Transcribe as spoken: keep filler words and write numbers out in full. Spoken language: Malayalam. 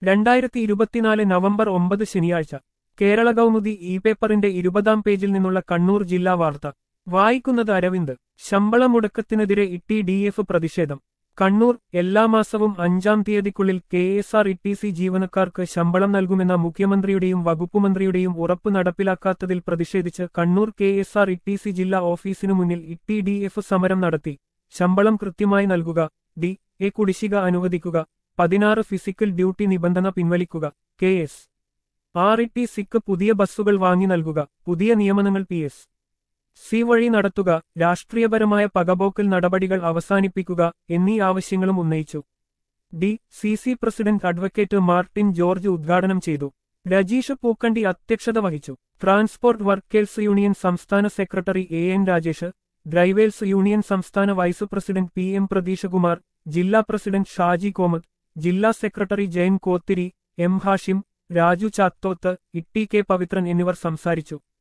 രണ്ടായിരത്തി ഇരുപത്തിനാല് നവംബർ ഒമ്പത് ശനിയാഴ്ച കേരള കൗമുദി ഇ പേപ്പറിന്റെ ഇരുപതാം പേജിൽ നിന്നുള്ള കണ്ണൂർ ജില്ലാ വാർത്ത വായിക്കുന്നത് അരവിന്ദ്. ശമ്പള മുടക്കത്തിനെതിരെ ഇട്ടി ഡി എഫ് പ്രതിഷേധം. കണ്ണൂർ. എല്ലാ മാസവും അഞ്ചാം തീയതിക്കുള്ളിൽ K S R T C സി ജീവനക്കാർക്ക് ശമ്പളം നൽകുമെന്ന മുഖ്യമന്ത്രിയുടെയും വകുപ്പുമന്ത്രിയുടെയും ഉറപ്പ് നടപ്പിലാക്കാത്തതിൽ പ്രതിഷേധിച്ച് Kannur K S R T C സി ജില്ലാ ഓഫീസിനു മുന്നിൽ ഇട്ടി ഡി എഫ് സമരം നടത്തി. ശമ്പളം കൃത്യമായി നൽകുക, ഡി എ കുടിശ്ശിക അനുവദിക്കുക, പതിനാറ് ഫിസിക്കൽ ഡ്യൂട്ടി നിബന്ധന പിൻവലിക്കുക, കെ എസ് ആർ ഇ ടി സിക്ക് പുതിയ ബസ്സുകൾ വാങ്ങി നൽകുക, പുതിയ നിയമനങ്ങൾ പി എസ് സി വഴി നടത്തുക, രാഷ്ട്രീയപരമായ പകപോക്കൽ നടപടികൾ അവസാനിപ്പിക്കുക എന്നീ ആവശ്യങ്ങളും ഉന്നയിച്ചു. D C C president advocate Martin George ഉദ്ഘാടനം ചെയ്തു. രജീഷ് പൂക്കണ്ടി അധ്യക്ഷത വഹിച്ചു. ട്രാൻസ്പോർട്ട് വർക്കേഴ്സ് യൂണിയൻ സംസ്ഥാന secretary A N Rajesh, drivers union സംസ്ഥാന vice president P M Pratheeshkumar, ജില്ലാ പ്രസിഡന്റ് ഷാജി കോമത്ത്, ജില്ലാ secretary Jayan Kothiri, M Hashim, Raju Chathoth, Itty K Pavithran എന്നിവർ സംസാരിച്ചു.